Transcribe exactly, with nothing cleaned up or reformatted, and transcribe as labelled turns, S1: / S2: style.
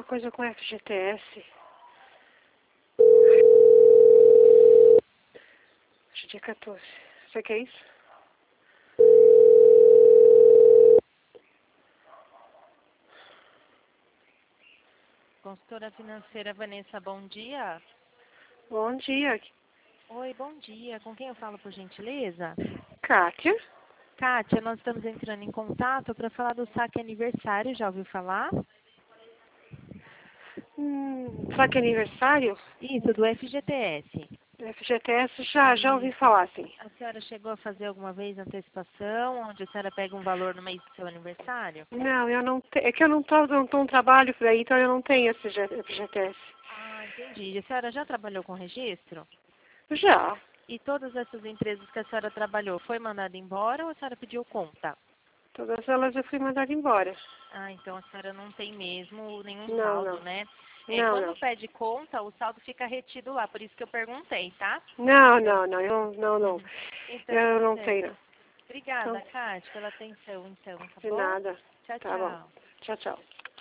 S1: coisa com F G T S. Hoje é dia quatorze. Você quer isso?
S2: Consultora financeira Vanessa, bom dia.
S1: Bom dia.
S2: Oi, bom dia. Com quem eu falo, por gentileza?
S1: Kátia?
S2: Kátia, nós estamos entrando em contato para falar do saque aniversário, já ouviu falar?
S1: Hum, sabe que é aniversário?
S2: Isso, do F G T S.
S1: F G T S já, já ouvi
S2: Isso.
S1: falar, sim.
S2: A senhora chegou a fazer alguma vez antecipação, onde a senhora pega um valor no mês do seu aniversário?
S1: Não, eu não tenho. É que eu não tô, não tô um trabalho por aí, então eu não tenho esse F G T S.
S2: Ah, entendi. A senhora já trabalhou com registro?
S1: Já.
S2: E todas essas empresas que a senhora trabalhou, foi mandada embora ou a senhora pediu conta?
S1: Todas elas eu fui mandada embora.
S2: Ah, então a senhora não tem mesmo nenhum
S1: Não,
S2: saldo,
S1: não.
S2: né? É,
S1: Não,
S2: quando
S1: não.
S2: pede conta, o saldo fica retido lá, por isso que eu perguntei, tá?
S1: Não,
S2: Então,
S1: não, não. Eu, não, não.
S2: então
S1: Eu
S2: tá
S1: não tenho,
S2: certo.
S1: não.
S2: Obrigada,
S1: Então,
S2: Cátia, pela atenção, então, tá
S1: de
S2: bom?
S1: nada.
S2: Tchau,
S1: Tá bom.
S2: tchau.
S1: Tchau, tchau.